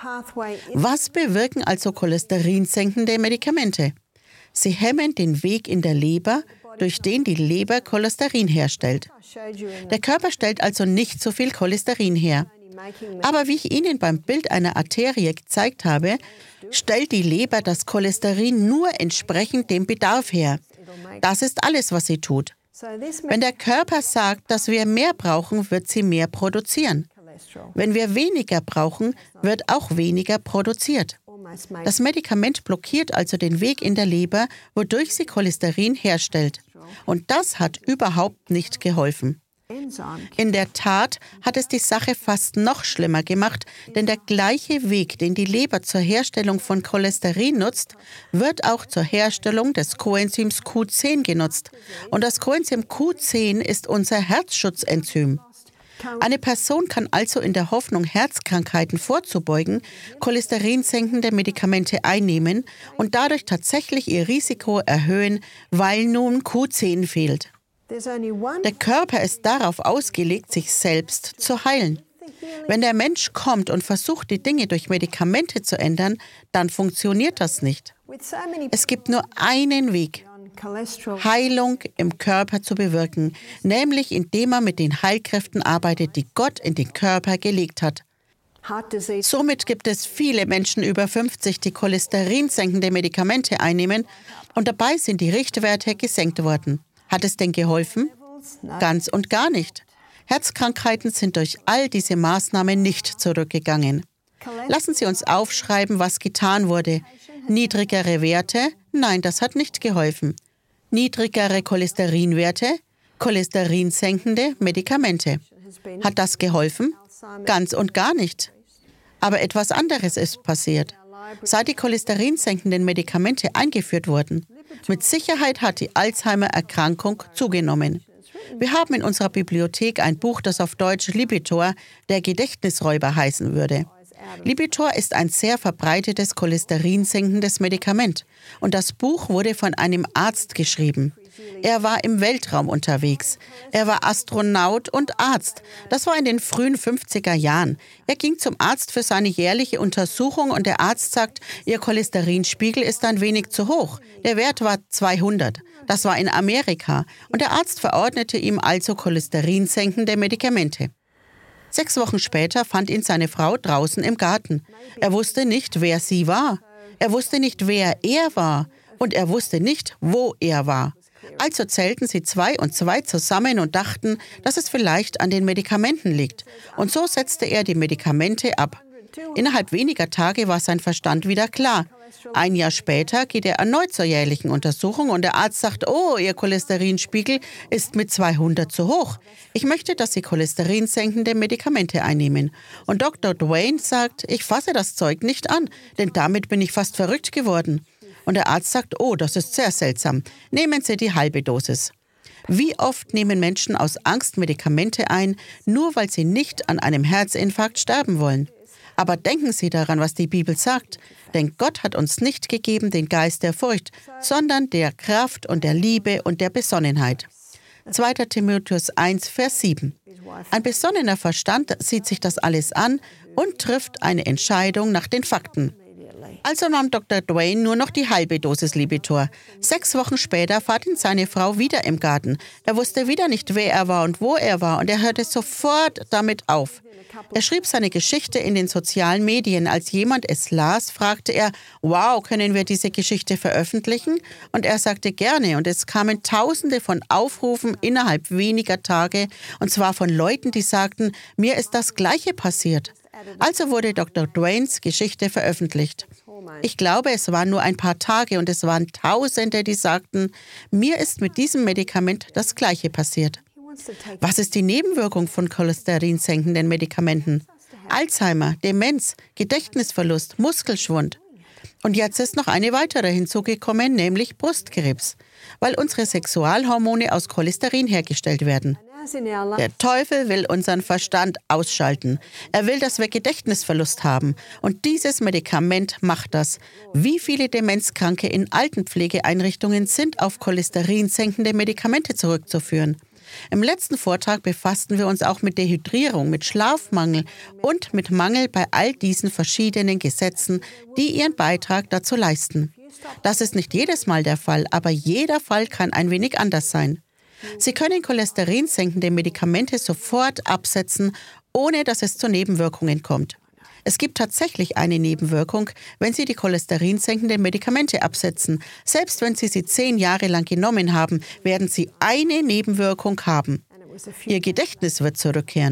Was bewirken also cholesterinsenkende Medikamente? Sie hemmen den Weg in der Leber, durch den die Leber Cholesterin herstellt. Der Körper stellt also nicht so viel Cholesterin her. Aber wie ich Ihnen beim Bild einer Arterie gezeigt habe, stellt die Leber das Cholesterin nur entsprechend dem Bedarf her. Das ist alles, was sie tut. Wenn der Körper sagt, dass wir mehr brauchen, wird sie mehr produzieren. Wenn wir weniger brauchen, wird auch weniger produziert. Das Medikament blockiert also den Weg in der Leber, wodurch sie Cholesterin herstellt. Und das hat überhaupt nicht geholfen. In der Tat hat es die Sache fast noch schlimmer gemacht, denn der gleiche Weg, den die Leber zur Herstellung von Cholesterin nutzt, wird auch zur Herstellung des Coenzyms Q10 genutzt. Und das Coenzym Q10 ist unser Herzschutzenzym. Eine Person kann also in der Hoffnung, Herzkrankheiten vorzubeugen, cholesterinsenkende Medikamente einnehmen und dadurch tatsächlich ihr Risiko erhöhen, weil nun Q10 fehlt. Der Körper ist darauf ausgelegt, sich selbst zu heilen. Wenn der Mensch kommt und versucht, die Dinge durch Medikamente zu ändern, dann funktioniert das nicht. Es gibt nur einen Weg, Heilung im Körper zu bewirken, nämlich indem man mit den Heilkräften arbeitet, die Gott in den Körper gelegt hat. Somit gibt es viele Menschen über 50, die cholesterinsenkende Medikamente einnehmen und dabei sind die Richtwerte gesenkt worden. Hat es denn geholfen? Ganz und gar nicht. Herzkrankheiten sind durch all diese Maßnahmen nicht zurückgegangen. Lassen Sie uns aufschreiben, was getan wurde. Niedrigere Werte? Nein, das hat nicht geholfen. Niedrigere Cholesterinwerte? Cholesterinsenkende Medikamente. Hat das geholfen? Ganz und gar nicht. Aber etwas anderes ist passiert. Seit die cholesterinsenkenden Medikamente eingeführt wurden, mit Sicherheit hat die Alzheimer-Erkrankung zugenommen. Wir haben in unserer Bibliothek ein Buch, das auf Deutsch Lipitor, der Gedächtnisräuber heißen würde. Lipitor ist ein sehr verbreitetes cholesterinsenkendes Medikament und das Buch wurde von einem Arzt geschrieben. Er war im Weltraum unterwegs. Er war Astronaut und Arzt. Das war in den frühen 50er Jahren. Er ging zum Arzt für seine jährliche Untersuchung und der Arzt sagt, Ihr Cholesterinspiegel ist ein wenig zu hoch. Der Wert war 200. Das war in Amerika. Und der Arzt verordnete ihm also cholesterinsenkende Medikamente. 6 Wochen später fand ihn seine Frau draußen im Garten. Er wusste nicht, wer sie war. Er wusste nicht, wer er war. Und er wusste nicht, wo er war. Also zählten sie 2 und 2 zusammen und dachten, dass es vielleicht an den Medikamenten liegt. Und so setzte er die Medikamente ab. Innerhalb weniger Tage war sein Verstand wieder klar. Ein Jahr später geht er erneut zur jährlichen Untersuchung und der Arzt sagt, oh, Ihr Cholesterinspiegel ist mit 200 zu hoch. Ich möchte, dass Sie cholesterinsenkende Medikamente einnehmen. Und Dr. Dwayne sagt, ich fasse das Zeug nicht an, denn damit bin ich fast verrückt geworden. Und der Arzt sagt, oh, das ist sehr seltsam. Nehmen Sie die halbe Dosis. Wie oft nehmen Menschen aus Angst Medikamente ein, nur weil sie nicht an einem Herzinfarkt sterben wollen? Aber denken Sie daran, was die Bibel sagt. Denn Gott hat uns nicht gegeben den Geist der Furcht, sondern der Kraft und der Liebe und der Besonnenheit. 2. Timotheus 1, Vers 7. Ein besonnener Verstand sieht sich das alles an und trifft eine Entscheidung nach den Fakten. Also nahm Dr. Dwayne nur noch die halbe Dosis Lipitor. 6 Wochen später fand ihn seine Frau wieder im Garten. Er wusste wieder nicht, wer er war und wo er war und er hörte sofort damit auf. Er schrieb seine Geschichte in den sozialen Medien. Als jemand es las, fragte er, wow, können wir diese Geschichte veröffentlichen? Und er sagte gerne und es kamen Tausende von Aufrufen innerhalb weniger Tage und zwar von Leuten, die sagten, mir ist das Gleiche passiert. Also wurde Dr. Dwaynes Geschichte veröffentlicht. Ich glaube, es waren nur ein paar Tage und es waren Tausende, die sagten, mir ist mit diesem Medikament das Gleiche passiert. Was ist die Nebenwirkung von cholesterinsenkenden Medikamenten? Alzheimer, Demenz, Gedächtnisverlust, Muskelschwund. Und jetzt ist noch eine weitere hinzugekommen, nämlich Brustkrebs, weil unsere Sexualhormone aus Cholesterin hergestellt werden. Der Teufel will unseren Verstand ausschalten. Er will, dass wir Gedächtnisverlust haben. Und dieses Medikament macht das. Wie viele Demenzkranke in Altenpflegeeinrichtungen sind auf cholesterinsenkende Medikamente zurückzuführen? Im letzten Vortrag befassten wir uns auch mit Dehydrierung, mit Schlafmangel und mit Mangel bei all diesen verschiedenen Gesetzen, die ihren Beitrag dazu leisten. Das ist nicht jedes Mal der Fall, aber jeder Fall kann ein wenig anders sein. Sie können cholesterinsenkende Medikamente sofort absetzen, ohne dass es zu Nebenwirkungen kommt. Es gibt tatsächlich eine Nebenwirkung, wenn Sie die cholesterinsenkenden Medikamente absetzen. Selbst wenn Sie sie 10 Jahre lang genommen haben, werden Sie eine Nebenwirkung haben. Ihr Gedächtnis wird zurückkehren.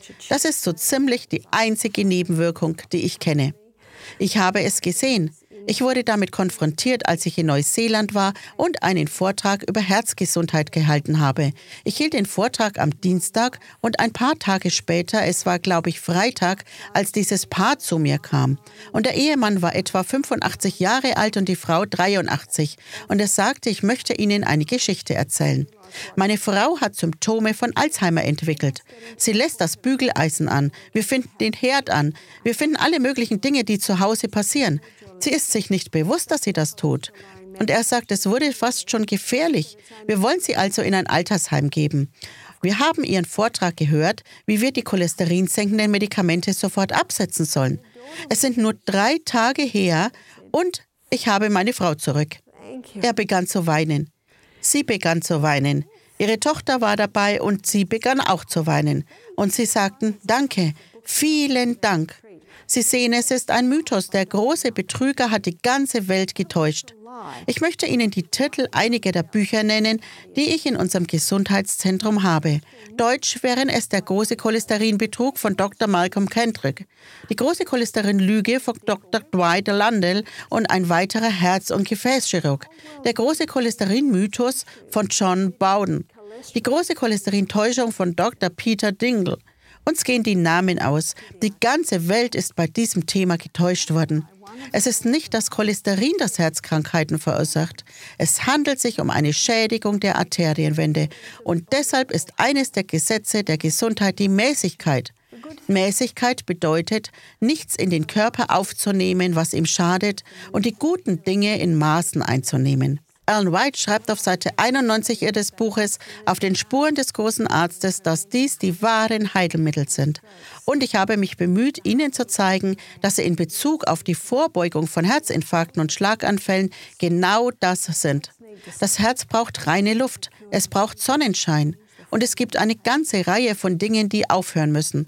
Das ist so ziemlich die einzige Nebenwirkung, die ich kenne. Ich habe es gesehen. Ich wurde damit konfrontiert, als ich in Neuseeland war und einen Vortrag über Herzgesundheit gehalten habe. Ich hielt den Vortrag am Dienstag und ein paar Tage später, es war, glaube ich, Freitag, als dieses Paar zu mir kam. Und der Ehemann war etwa 85 Jahre alt und die Frau 83. Und er sagte, ich möchte Ihnen eine Geschichte erzählen. Meine Frau hat Symptome von Alzheimer entwickelt. Sie lässt das Bügeleisen an. Wir finden den Herd an. Wir finden alle möglichen Dinge, die zu Hause passieren. Sie ist sich nicht bewusst, dass sie das tut. Und er sagt, es wurde fast schon gefährlich. Wir wollen sie also in ein Altersheim geben. Wir haben Ihren Vortrag gehört, wie wir die cholesterinsenkenden Medikamente sofort absetzen sollen. Es sind nur 3 Tage her und ich habe meine Frau zurück. Er begann zu weinen. Sie begann zu weinen. Ihre Tochter war dabei und sie begann auch zu weinen. Und sie sagten, danke, vielen Dank. Sie sehen, es ist ein Mythos. Der große Betrüger hat die ganze Welt getäuscht. Ich möchte Ihnen die Titel einiger der Bücher nennen, die ich in unserem Gesundheitszentrum habe. Deutsch wären es Der große Cholesterinbetrug von Dr. Malcolm Kendrick, Die große Cholesterinlüge von Dr. Dwight Landell und ein weiterer Herz- und Gefäßchirurg, Der große Cholesterinmythos von John Bowden, Die große Cholesterintäuschung von Dr. Peter Dingle. Uns gehen die Namen aus. Die ganze Welt ist bei diesem Thema getäuscht worden. Es ist nicht das Cholesterin, das Herzkrankheiten verursacht. Es handelt sich um eine Schädigung der Arterienwände. Und deshalb ist eines der Gesetze der Gesundheit die Mäßigkeit. Mäßigkeit bedeutet, nichts in den Körper aufzunehmen, was ihm schadet, und die guten Dinge in Maßen einzunehmen. Ellen White schreibt auf Seite 91 ihres Buches Auf den Spuren des großen Arztes, dass dies die wahren Heilmittel sind. Und ich habe mich bemüht, Ihnen zu zeigen, dass sie in Bezug auf die Vorbeugung von Herzinfarkten und Schlaganfällen genau das sind. Das Herz braucht reine Luft, es braucht Sonnenschein. Und es gibt eine ganze Reihe von Dingen, die aufhören müssen.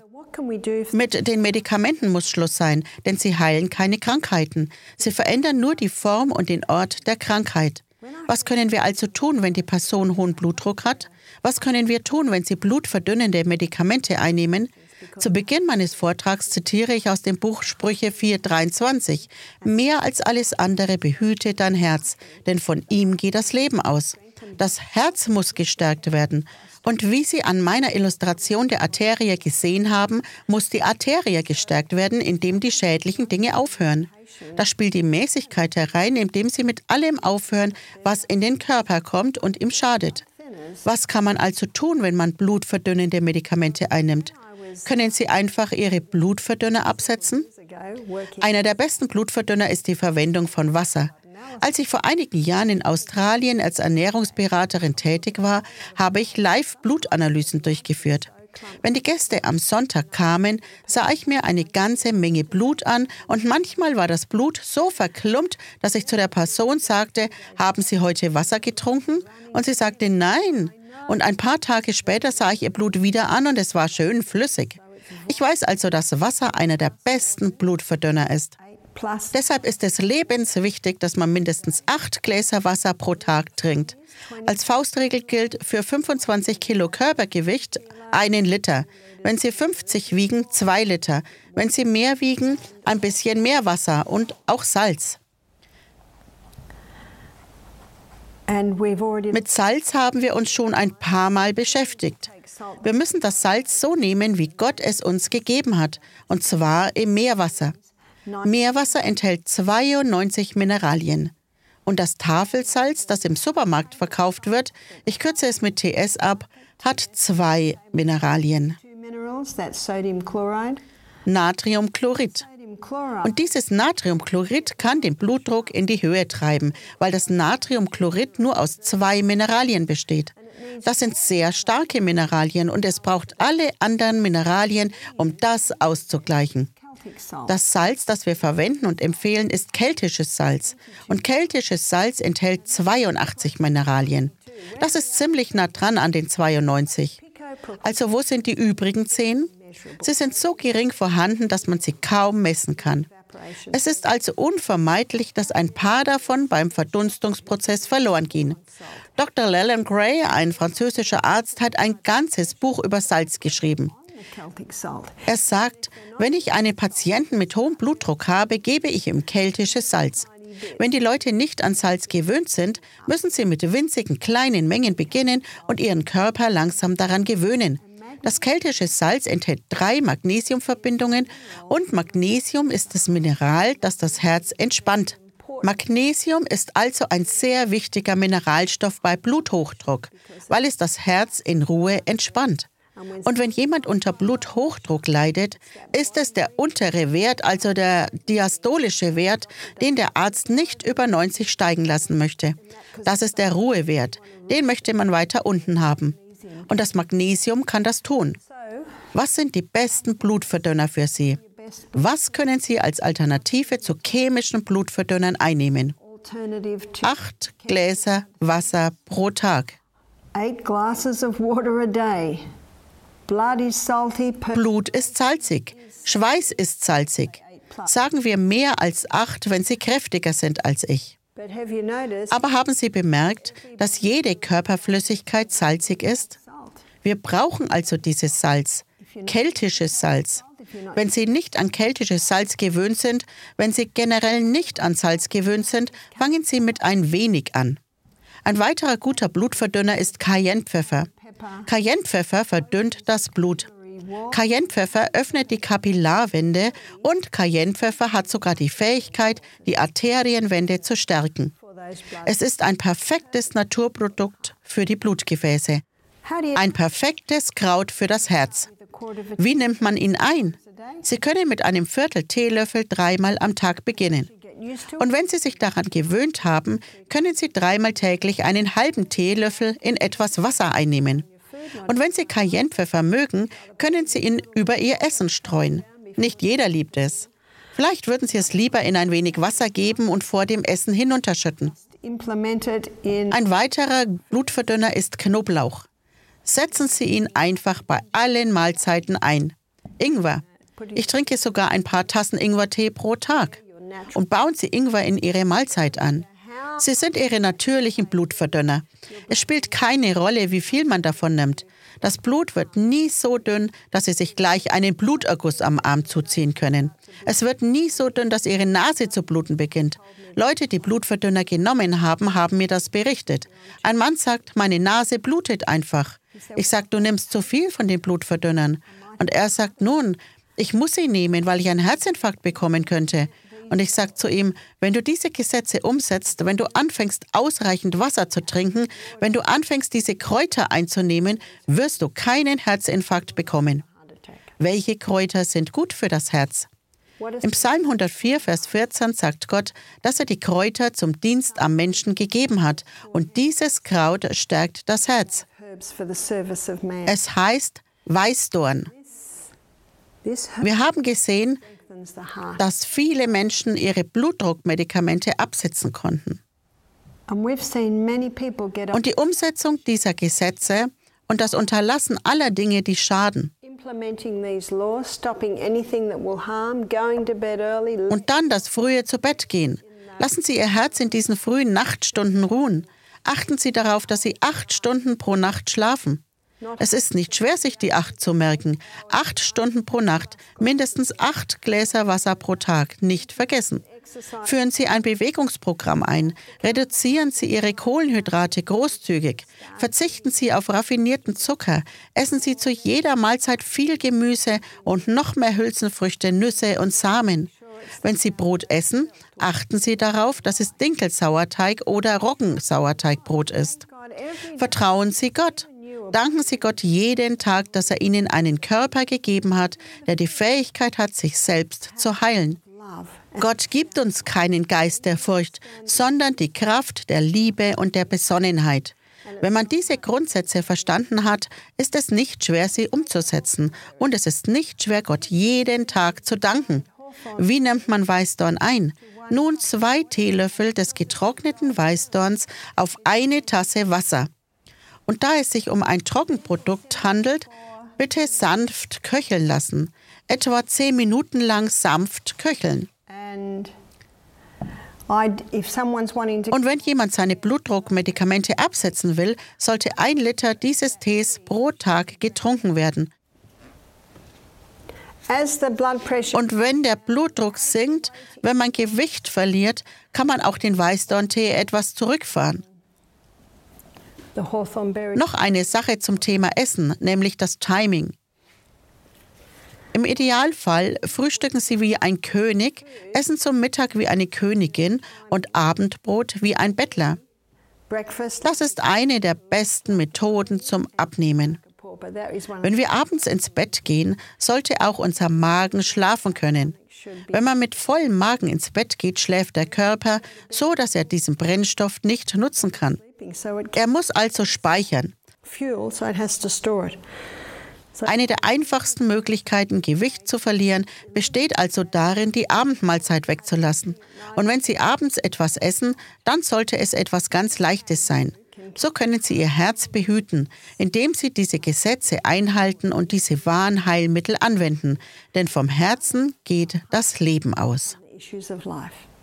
Mit den Medikamenten muss Schluss sein, denn sie heilen keine Krankheiten. Sie verändern nur die Form und den Ort der Krankheit. Was können wir also tun, wenn die Person hohen Blutdruck hat? Was können wir tun, wenn sie blutverdünnende Medikamente einnehmen? Zu Beginn meines Vortrags zitiere ich aus dem Buch Sprüche 4,23. Mehr als alles andere behüte dein Herz, denn von ihm geht das Leben aus. Das Herz muss gestärkt werden. Und wie Sie an meiner Illustration der Arterie gesehen haben, muss die Arterie gestärkt werden, indem die schädlichen Dinge aufhören. Da spielt die Mäßigkeit herein, indem Sie mit allem aufhören, was in den Körper kommt und ihm schadet. Was kann man also tun, wenn man blutverdünnende Medikamente einnimmt? Können Sie einfach Ihre Blutverdünner absetzen? Einer der besten Blutverdünner ist die Verwendung von Wasser. Als ich vor einigen Jahren in Australien als Ernährungsberaterin tätig war, habe ich Live-Blutanalysen durchgeführt. Wenn die Gäste am Sonntag kamen, sah ich mir eine ganze Menge Blut an und manchmal war das Blut so verklumpt, dass ich zu der Person sagte, haben Sie heute Wasser getrunken? Und sie sagte, nein. Und ein paar Tage später sah ich ihr Blut wieder an und es war schön flüssig. Ich weiß also, dass Wasser einer der besten Blutverdünner ist. Deshalb ist es lebenswichtig, dass man mindestens 8 Gläser Wasser pro Tag trinkt. Als Faustregel gilt für 25 Kilo Körpergewicht 1 Liter. Wenn Sie 50 wiegen, 2 Liter. Wenn Sie mehr wiegen, ein bisschen mehr Wasser und auch Salz. Mit Salz haben wir uns schon ein paar Mal beschäftigt. Wir müssen das Salz so nehmen, wie Gott es uns gegeben hat, und zwar im Meerwasser. Meerwasser enthält 92 Mineralien. Und das Tafelsalz, das im Supermarkt verkauft wird, ich kürze es mit TS ab, hat 2 Mineralien. Natriumchlorid. Und dieses Natriumchlorid kann den Blutdruck in die Höhe treiben, weil das Natriumchlorid nur aus 2 Mineralien besteht. Das sind sehr starke Mineralien und es braucht alle anderen Mineralien, um das auszugleichen. Das Salz, das wir verwenden und empfehlen, ist keltisches Salz. Und keltisches Salz enthält 82 Mineralien. Das ist ziemlich nah dran an den 92. Also wo sind die übrigen 10? Sie sind so gering vorhanden, dass man sie kaum messen kann. Es ist also unvermeidlich, dass ein paar davon beim Verdunstungsprozess verloren gehen. Dr. Leland Gray, ein französischer Arzt, hat ein ganzes Buch über Salz geschrieben. Celtic salt. Er sagt, wenn ich einen Patienten mit hohem Blutdruck habe, gebe ich ihm keltisches Salz. Wenn die Leute nicht an Salz gewöhnt sind, müssen sie mit winzigen kleinen Mengen beginnen und ihren Körper langsam daran gewöhnen. Das keltische Salz enthält 3 Magnesiumverbindungen und Magnesium ist das Mineral, das das Herz entspannt. Magnesium ist also ein sehr wichtiger Mineralstoff bei Bluthochdruck, weil es das Herz in Ruhe entspannt. Und wenn jemand unter Bluthochdruck leidet, ist es der untere Wert, also der diastolische Wert, den der Arzt nicht über 90 steigen lassen möchte. Das ist der Ruhewert. Den möchte man weiter unten haben. Und das Magnesium kann das tun. Was sind die besten Blutverdünner für Sie? Was können Sie als Alternative zu chemischen Blutverdünnern einnehmen? 8 Gläser Wasser pro Tag. 8 glasses of water a day. Blood is salty. Blut ist salzig. Schweiß ist salzig. Sagen wir mehr als 8, wenn Sie kräftiger sind als ich. But have you noticed? Aber haben Sie bemerkt, dass jede Körperflüssigkeit salzig ist? Wir brauchen also dieses Salz, keltisches Salz. Wenn Sie nicht an keltisches Salz gewöhnt sind, wenn Sie generell nicht an Salz gewöhnt sind, fangen Sie mit ein wenig an. Ein weiterer guter Blutverdünner ist Cayennepfeffer. Cayennepfeffer verdünnt das Blut. Cayennepfeffer öffnet die Kapillarwände und Cayennepfeffer hat sogar die Fähigkeit, die Arterienwände zu stärken. Es ist ein perfektes Naturprodukt für die Blutgefäße. Ein perfektes Kraut für das Herz. Wie nimmt man ihn ein? Sie können mit einem Viertel Teelöffel 3-mal am Tag beginnen. Und wenn Sie sich daran gewöhnt haben, können Sie 3-mal täglich einen halben Teelöffel in etwas Wasser einnehmen. Und wenn Sie Cayennepfeffer mögen, können Sie ihn über Ihr Essen streuen. Nicht jeder liebt es. Vielleicht würden Sie es lieber in ein wenig Wasser geben und vor dem Essen hinunterschütten. Ein weiterer Blutverdünner ist Knoblauch. Setzen Sie ihn einfach bei allen Mahlzeiten ein. Ingwer. Ich trinke sogar ein paar Tassen Ingwertee pro Tag. Und bauen Sie Ingwer in Ihre Mahlzeit an. Sie sind Ihre natürlichen Blutverdünner. Es spielt keine Rolle, wie viel man davon nimmt. Das Blut wird nie so dünn, dass Sie sich gleich einen Bluterguss am Arm zuziehen können. Es wird nie so dünn, dass Ihre Nase zu bluten beginnt. Leute, die Blutverdünner genommen haben, haben mir das berichtet. Ein Mann sagt, meine Nase blutet einfach. Ich sage, du nimmst zu viel von den Blutverdünnern. Und er sagt, nun, ich muss sie nehmen, weil ich einen Herzinfarkt bekommen könnte. Und ich sage zu ihm, wenn du diese Gesetze umsetzt, wenn du anfängst, ausreichend Wasser zu trinken, wenn du anfängst, diese Kräuter einzunehmen, wirst du keinen Herzinfarkt bekommen. Welche Kräuter sind gut für das Herz? Im Psalm 104, Vers 14 sagt Gott, dass er die Kräuter zum Dienst am Menschen gegeben hat. Und dieses Kraut stärkt das Herz. Es heißt Weißdorn. Wir haben gesehen, dass viele Menschen ihre Blutdruckmedikamente absetzen konnten. Und die Umsetzung dieser Gesetze und das Unterlassen aller Dinge, die schaden. Und dann das frühe Zu-Bett-Gehen. Lassen Sie Ihr Herz in diesen frühen Nachtstunden ruhen. Achten Sie darauf, dass Sie 8 Stunden pro Nacht schlafen. Es ist nicht schwer, sich die 8 zu merken. 8 Stunden pro Nacht, mindestens 8 Gläser Wasser pro Tag, nicht vergessen. Führen Sie ein Bewegungsprogramm ein. Reduzieren Sie Ihre Kohlenhydrate großzügig. Verzichten Sie auf raffinierten Zucker. Essen Sie zu jeder Mahlzeit viel Gemüse und noch mehr Hülsenfrüchte, Nüsse und Samen. Wenn Sie Brot essen, achten Sie darauf, dass es Dinkelsauerteig oder Roggensauerteigbrot ist. Vertrauen Sie Gott. Danken Sie Gott jeden Tag, dass er Ihnen einen Körper gegeben hat, der die Fähigkeit hat, sich selbst zu heilen. Gott gibt uns keinen Geist der Furcht, sondern die Kraft der Liebe und der Besonnenheit. Wenn man diese Grundsätze verstanden hat, ist es nicht schwer, sie umzusetzen. Und es ist nicht schwer, Gott jeden Tag zu danken. Wie nimmt man Weißdorn ein? Nun 2 Teelöffel des getrockneten Weißdorns auf 1 Tasse Wasser. Und da es sich um ein Trockenprodukt handelt, bitte sanft köcheln lassen. Etwa 10 Minuten lang sanft köcheln. Und wenn jemand seine Blutdruckmedikamente absetzen will, sollte 1 Liter dieses Tees pro Tag getrunken werden. As the blood pressure Und wenn der Blutdruck sinkt, wenn man Gewicht verliert, kann man auch den Weißdorntee etwas zurückfahren. the hawthorn berry Noch eine Sache zum Thema Essen, nämlich das Timing. Im Idealfall frühstücken Sie wie ein König, essen zum Mittag wie eine Königin und Abendbrot wie ein Bettler. breakfast, Das ist eine der besten Methoden zum Abnehmen. but that is one Wenn wir abends ins Bett gehen, sollte auch unser Magen schlafen können. Wenn man mit vollem Magen ins Bett geht, schläft der Körper so, dass er diesen Brennstoff nicht nutzen kann. so it Er muss also speichern. fuel, so it has to store it. Eine der einfachsten Möglichkeiten, Gewicht zu verlieren, besteht also darin, die Abendmahlzeit wegzulassen. Und wenn Sie abends etwas essen, dann sollte es etwas ganz Leichtes sein. So können Sie Ihr Herz behüten, indem Sie diese Gesetze einhalten und diese wahren Heilmittel anwenden. Denn vom Herzen geht das Leben aus. Issues of life.